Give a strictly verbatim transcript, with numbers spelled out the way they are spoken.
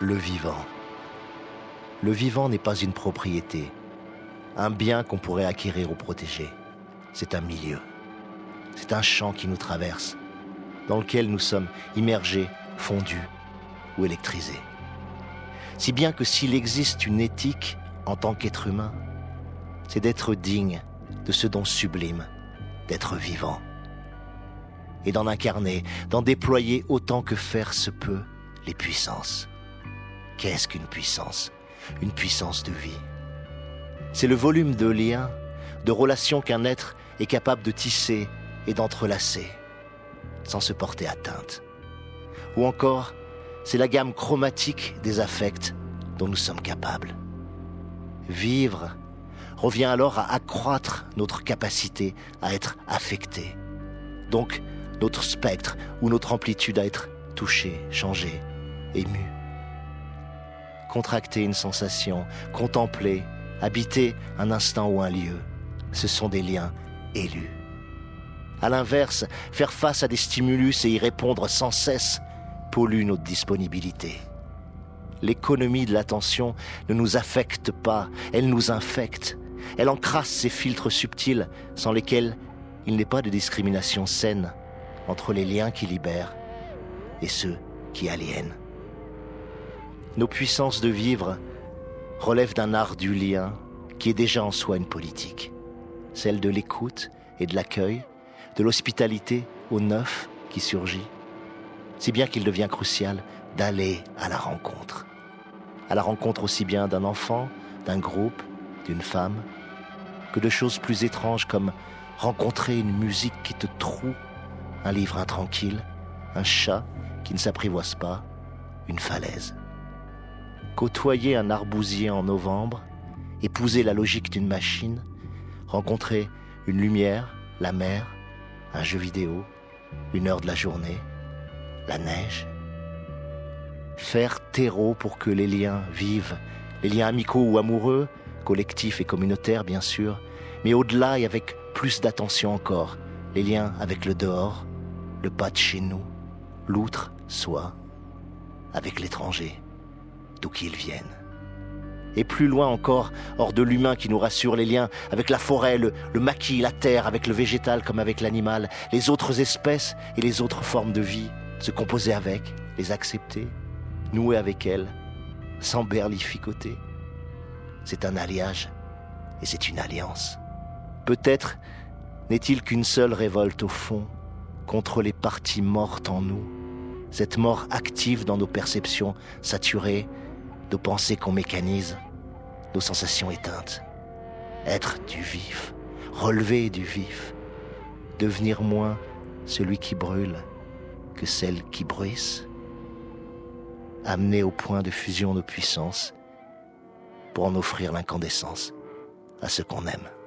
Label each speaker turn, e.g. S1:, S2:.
S1: le vivant. Le vivant n'est pas une propriété, un bien qu'on pourrait acquérir ou protéger. C'est un milieu. C'est un champ qui nous traverse, dans lequel nous sommes immergés, fondus ou électrisés. Si bien que s'il existe une éthique en tant qu'être humain, c'est d'être digne de ce don sublime, d'être vivant. Et d'en incarner, d'en déployer autant que faire se peut les puissances. Qu'est-ce qu'une puissance ? Une puissance de vie. C'est le volume de liens, de relations qu'un être est capable de tisser et d'entrelacer, sans se porter atteinte. Ou encore, c'est la gamme chromatique des affects dont nous sommes capables. Vivre revient alors à accroître notre capacité à être affecté. Donc, notre spectre ou notre amplitude à être touché, changé, ému. Contracter une sensation, contempler, habiter un instant ou un lieu, ce sont des liens élus. À l'inverse, faire face à des stimulus et y répondre sans cesse pollue notre disponibilité. L'économie de l'attention ne nous affecte pas, elle nous infecte. Elle encrasse ces filtres subtils sans lesquels il n'est pas de discrimination saine entre les liens qui libèrent et ceux qui aliènent. Nos puissances de vivre relèvent d'un art du lien qui est déjà en soi une politique, celle de l'écoute et de l'accueil, de l'hospitalité au neuf qui surgit, si bien qu'il devient crucial d'aller à la rencontre. À la rencontre aussi bien d'un enfant, d'un groupe, d'une femme, que de choses plus étranges comme rencontrer une musique qui te troue, un livre intranquille, un chat qui ne s'apprivoise pas, une falaise. Côtoyer un arbousier en novembre, épouser la logique d'une machine, rencontrer une lumière, la mer, un jeu vidéo, une heure de la journée, la neige. Faire terreau pour que les liens vivent, les liens amicaux ou amoureux, collectifs et communautaires bien sûr, mais au-delà et avec plus d'attention encore, les liens avec le dehors, le pas de chez nous, l'outre, soi, avec l'étranger, d'où qu'il vienne. Et plus loin encore, hors de l'humain qui nous rassure, les liens avec la forêt, le, le maquis, la terre, avec le végétal comme avec l'animal, les autres espèces et les autres formes de vie, se composer avec, les accepter, nouer avec elles, sans berlificoter. C'est un alliage et c'est une alliance. Peut-être n'est-il qu'une seule révolte au fond contre les parties mortes en nous, cette mort active dans nos perceptions saturées, nos pensées qu'on mécanise, nos sensations éteintes. Être du vif, relever du vif, devenir moins celui qui brûle que celle qui bruisse, amener au point de fusion nos puissances pour en offrir l'incandescence à ceux qu'on aime.